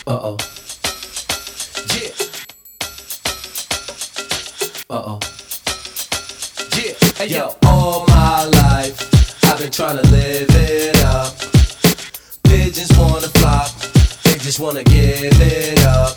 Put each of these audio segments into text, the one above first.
Uh-oh. Yeah. Uh-oh. Yeah. Hey, yo, all my life I've been trying to live it up. Pigeons wanna flock, they just wanna give it up.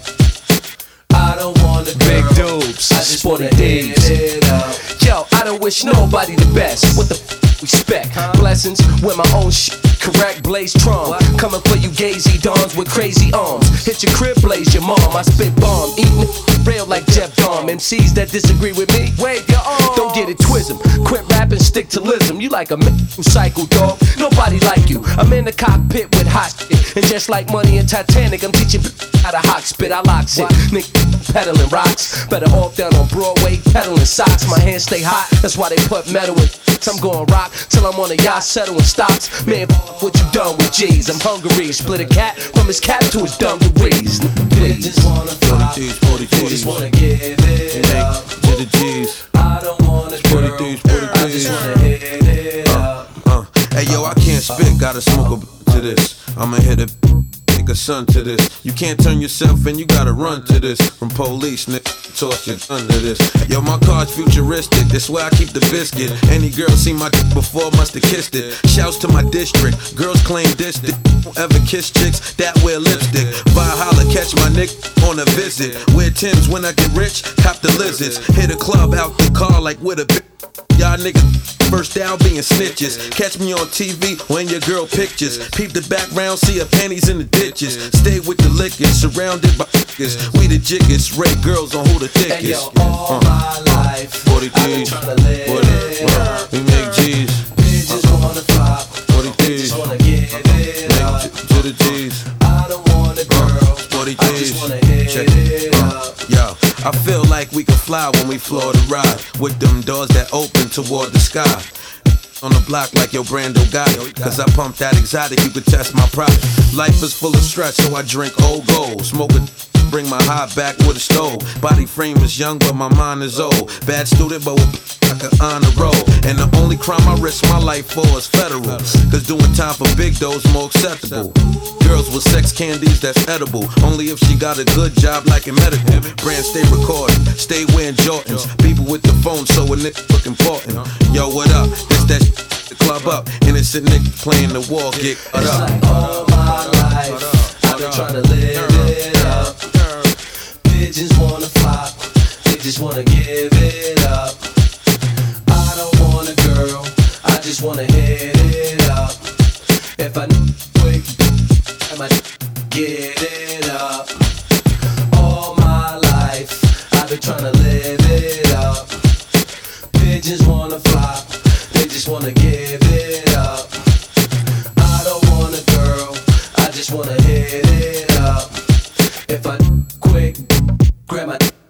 I don't wanna Big girl, dupes, I just wanna sporty hit D's. it up. Yo, I don't wish nobody the best. What the respect? Blessings with my own shit. Correct, blaze Tron. Coming for you gazy dons with crazy arms. Hit your crib, blaze your mom. I spit bomb, eating real like Jeff Dom. MCs that disagree with me, wave your arms. Don't get it twism. Quit rapping, stick to lism. You like a cycle dog. Nobody like you. I'm in the cockpit with hot shit. And just like Money and Titanic, I'm teaching how to hot spit. I locks it. Nick peddling rocks. Better off down on Broadway, peddling socks. My hands stay hot, that's why they put metal in. I'm going rock till I'm on a yacht settling stocks. Man, what you done with G's? I'm hungry. Split a cat from his cap to his dungarees. They just wanna fly. They just wanna give it up. To the G's. I don't want a girl. I just wanna hit it up. Hey yo, I can't spit, gotta smoke a to this. I'ma hit a a son to this. You can't turn yourself in, you gotta run to this. From police, nigga, toss your gun to this. Yo, my car's futuristic, this where I keep the biscuit. Any girl seen my dick before musta kissed it. Shouts to my district, girls claim distant. Don't ever kiss chicks that wear lipstick. Valhalla, catch my nick on a visit. Wear Timbs when I get rich, cop the lizards. Hit a club out the car like with a bitch. Y'all niggas first down being snitches. Catch me on TV when your girl pictures. Peep the background, see her panties in the ditches. Stay with the liquors, surrounded by niggas. We the jiggers, rate girls on who the thickest. Hey, yo, all my life 40 I've been G's, tryna live it up. we make G's. Bitches wanna flop, 40 they G's, just wanna give it up. to the G's. I don't want a girl, 40 I G's. just wanna hit Check it up. Yo, I feel like we can fly when we floor the ride. With them doors that open toward the sky. On the block like your Brando guy. Cause I pump that exotic, you could test my pride. Life is full of stress, so I drink old gold. Smoke it, bring my high back with a stove. Body frame is young, but my mind is old. Bad student, but I can honor roll. And the only crime I risk my life for is federal. Cause doing time for big dough's more acceptable. Girls with sex candies that's edible. Only if she got a good job like in medical. Brand stay recording, stay wearing Jordans. People with the phone so a nigga look important. Yo, what up? It's that the club up. Innocent nigga playing the wall, get cut It's up. like all my life I've been tryna live it up. Pigeons wanna flock, they just wanna give it up. I don't want a girl, I just wanna hit it up. If I quick, I might get it up. All my life I've been tryna live it up. Pigeons wanna flock, they just wanna give it up. I don't want a girl, I just wanna hit it up. If I quick, grab my